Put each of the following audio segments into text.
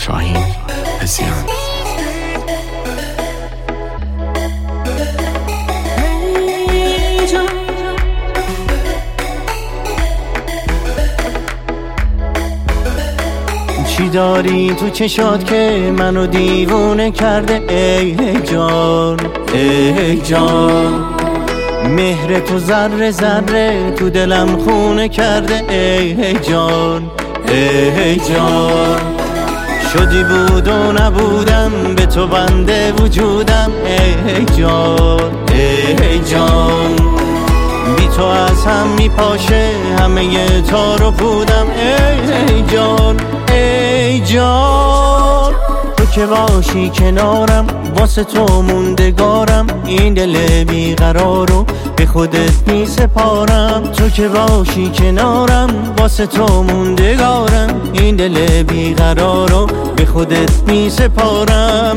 شاهین پسیان. چی داری تو چشات که منو دیوونه کرده ای جان، ای جان؟ مهر تو ذره ذره تو دلم خونه کرده ای جان، ای جان. شدی بود و نبودم به تو بنده وجودم ای جان، ای جان. بی تو از هم میپاشه همه تار و پودم ای جان، ای جان. تو که باشی کنارم واسه تو موندگارم، این دل بیقرارو به خودت می سپارم. تو که باشی کنارم واسه تو موندگارم، این دل بیقرارو به خودت می سپارم.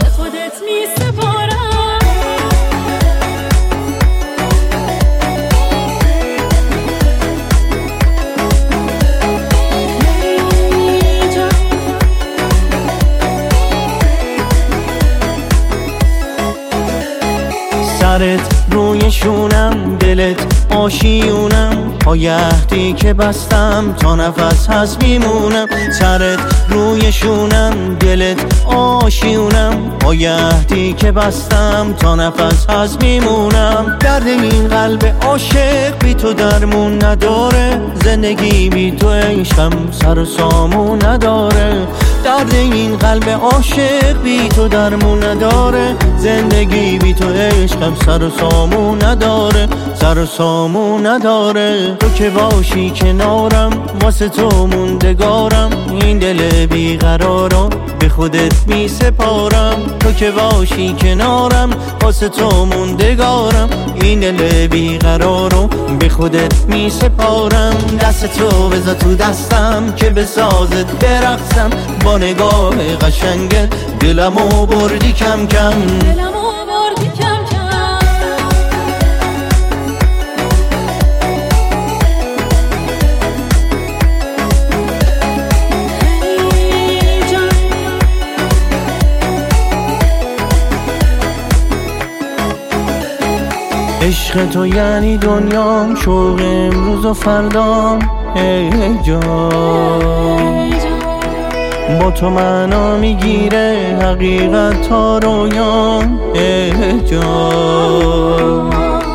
سرت روی شونم، دلت آشیونم، پای عهدی که بستم تا نفس هست میمونم. سرت روی شونم، دلت آشیونم، پای عهدی که بستم تا نفس هست میمونم. درد این قلب عاشق بی تو درمون نداره، زندگی بی تو عشقم سر و سامون نداره. درد این قلب عاشق بی تو درمون نداره، زندگی بی تو عشقم سر و سامون نداره، سر و سامون نداره. تو که باشی کنارم واسه تو موندگارم، این دل بیقرارم به خودت می سپارم. تو که باشی کنارم واسه تو موندگارم، این دل بیقرارم به خودت می سپارم. دست تو بذار تو دستم که بسازت برقصم، با نگاه قشنگت دلمو بردی کم کم. عشق تو یعنی دنیام، شوق امروز و فردام ای جان. با تو معنا میگیره حقیقت تا رویام ای جان.